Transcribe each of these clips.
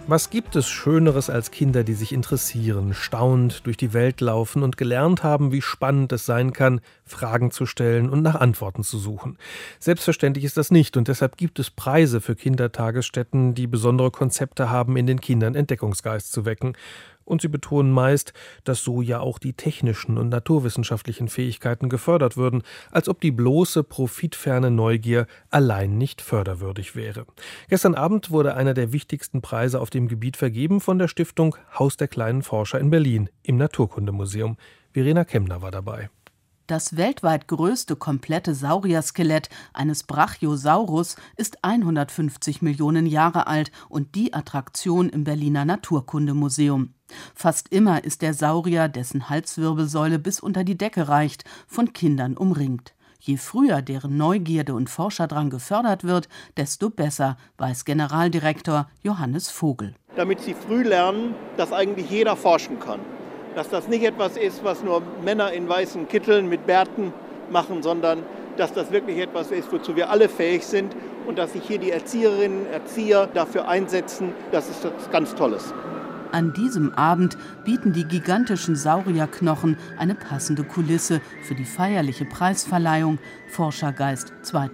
Was gibt es Schöneres als Kinder, die sich interessieren, staunend durch die Welt laufen und gelernt haben, wie spannend es sein kann, Fragen zu stellen und nach Antworten zu suchen? Selbstverständlich ist das nicht und deshalb gibt es Preise für Kindertagesstätten, die besondere Konzepte haben, in den Kindern Entdeckungsgeist zu wecken. Und sie betonen meist, dass so ja auch die technischen und naturwissenschaftlichen Fähigkeiten gefördert würden, als ob die bloße, profitferne Neugier allein nicht förderwürdig wäre. Gestern Abend wurde einer der wichtigsten Preise auf dem Gebiet vergeben von der Stiftung Haus der kleinen Forscher in Berlin im Naturkundemuseum. Verena Kemmner war dabei. Das weltweit größte komplette Saurierskelett eines Brachiosaurus ist 150 Millionen Jahre alt und die Attraktion im Berliner Naturkundemuseum. Fast immer ist der Saurier, dessen Halswirbelsäule bis unter die Decke reicht, von Kindern umringt. Je früher deren Neugierde und Forscherdrang gefördert wird, desto besser, weiß Generaldirektor Johannes Vogel. Damit sie früh lernen, dass eigentlich jeder forschen kann. Dass das nicht etwas ist, was nur Männer in weißen Kitteln mit Bärten machen, sondern dass das wirklich etwas ist, wozu wir alle fähig sind und dass sich hier die Erzieherinnen und Erzieher dafür einsetzen, das ist etwas ganz Tolles. An diesem Abend bieten die gigantischen Saurierknochen eine passende Kulisse für die feierliche Preisverleihung Forschergeist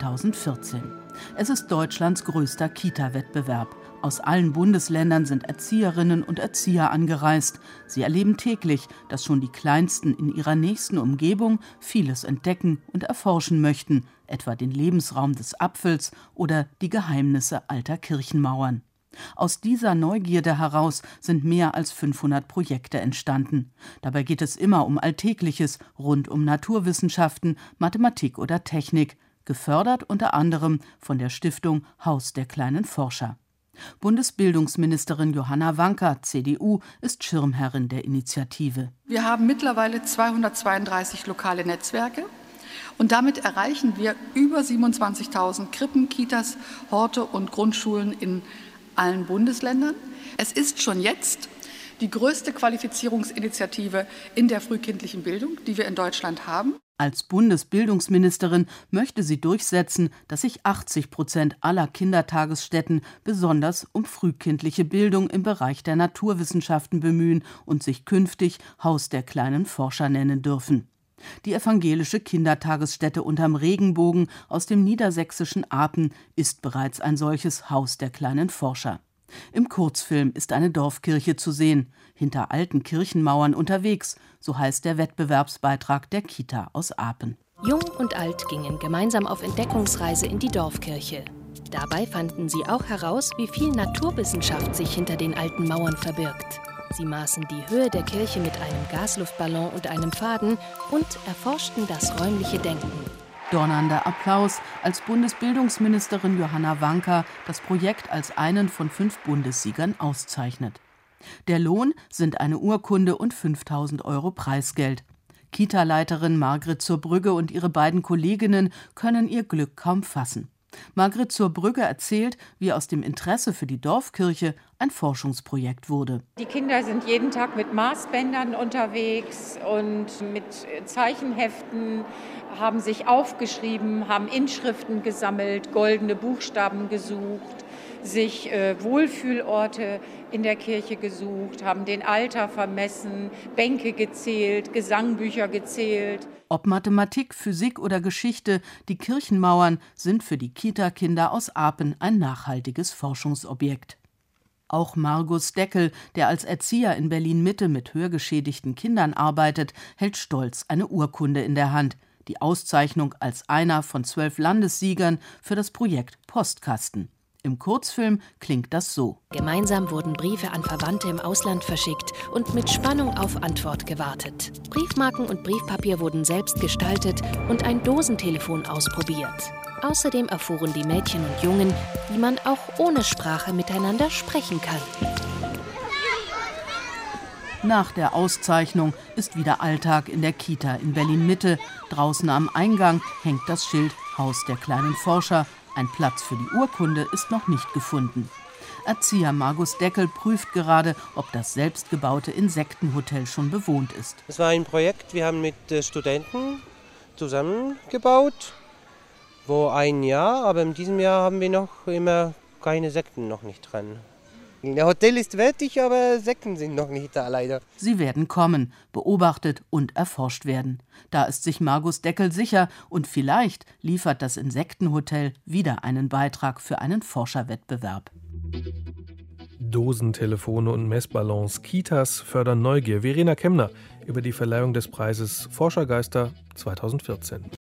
2014. Es ist Deutschlands größter Kita-Wettbewerb. Aus allen Bundesländern sind Erzieherinnen und Erzieher angereist. Sie erleben täglich, dass schon die Kleinsten in ihrer nächsten Umgebung vieles entdecken und erforschen möchten, etwa den Lebensraum des Apfels oder die Geheimnisse alter Kirchenmauern. Aus dieser Neugierde heraus sind mehr als 500 Projekte entstanden. Dabei geht es immer um Alltägliches rund um Naturwissenschaften, Mathematik oder Technik, gefördert unter anderem von der Stiftung Haus der kleinen Forscher. Bundesbildungsministerin Johanna Wanka, CDU, ist Schirmherrin der Initiative. Wir haben mittlerweile 232 lokale Netzwerke und damit erreichen wir über 27.000 Krippen, Kitas, Horte und Grundschulen in allen Bundesländern. Es ist schon jetzt die größte Qualifizierungsinitiative in der frühkindlichen Bildung, die wir in Deutschland haben. Als Bundesbildungsministerin möchte sie durchsetzen, dass sich 80% aller Kindertagesstätten besonders um frühkindliche Bildung im Bereich der Naturwissenschaften bemühen und sich künftig Haus der kleinen Forscher nennen dürfen. Die evangelische Kindertagesstätte unterm Regenbogen aus dem niedersächsischen Apen ist bereits ein solches Haus der kleinen Forscher. Im Kurzfilm ist eine Dorfkirche zu sehen, hinter alten Kirchenmauern unterwegs, so heißt der Wettbewerbsbeitrag der Kita aus Apen. Jung und alt gingen gemeinsam auf Entdeckungsreise in die Dorfkirche. Dabei fanden sie auch heraus, wie viel Naturwissenschaft sich hinter den alten Mauern verbirgt. Sie maßen die Höhe der Kirche mit einem Gasluftballon und einem Faden und erforschten das räumliche Denken. Donnernder Applaus, als Bundesbildungsministerin Johanna Wanka das Projekt als einen von 5 Bundessiegern auszeichnet. Der Lohn sind eine Urkunde und 5.000 € Preisgeld. Kita-Leiterin Margret zur Brügge und ihre beiden Kolleginnen können ihr Glück kaum fassen. Margret zur Brügge erzählt, wie aus dem Interesse für die Dorfkirche ein Forschungsprojekt wurde. Die Kinder sind jeden Tag mit Maßbändern unterwegs und mit Zeichenheften, haben sich aufgeschrieben, haben Inschriften gesammelt, goldene Buchstaben gesucht, sich Wohlfühlorte in der Kirche gesucht, haben den Alter vermessen, Bänke gezählt, Gesangbücher gezählt. Ob Mathematik, Physik oder Geschichte, die Kirchenmauern sind für die Kita-Kinder aus Apen ein nachhaltiges Forschungsobjekt. Auch Margus Deckel, der als Erzieher in Berlin-Mitte mit hörgeschädigten Kindern arbeitet, hält stolz eine Urkunde in der Hand. Die Auszeichnung als einer von 12 Landessiegern für das Projekt Postkasten. Im Kurzfilm klingt das so. Gemeinsam wurden Briefe an Verwandte im Ausland verschickt und mit Spannung auf Antwort gewartet. Briefmarken und Briefpapier wurden selbst gestaltet und ein Dosentelefon ausprobiert. Außerdem erfuhren die Mädchen und Jungen, wie man auch ohne Sprache miteinander sprechen kann. Nach der Auszeichnung ist wieder Alltag in der Kita in Berlin-Mitte. Draußen am Eingang hängt das Schild Haus der kleinen Forscher. Ein Platz für die Urkunde ist noch nicht gefunden. Erzieher Margus Deckel prüft gerade, ob das selbstgebaute Insektenhotel schon bewohnt ist. Es war ein Projekt, wir haben mit Studenten zusammengebaut, vor 1 Jahr, aber in diesem Jahr haben wir noch immer keine Insekten noch nicht dran. Der Hotel ist fertig, aber Insekten sind noch nicht da, leider. Sie werden kommen, beobachtet und erforscht werden. Da ist sich Margus Deckel sicher und vielleicht liefert das Insektenhotel wieder einen Beitrag für einen Forscherwettbewerb. Dosentelefone und Messballons, Kitas fördern Neugier. Verena Kemmner über die Verleihung des Preises Forschergeister 2014.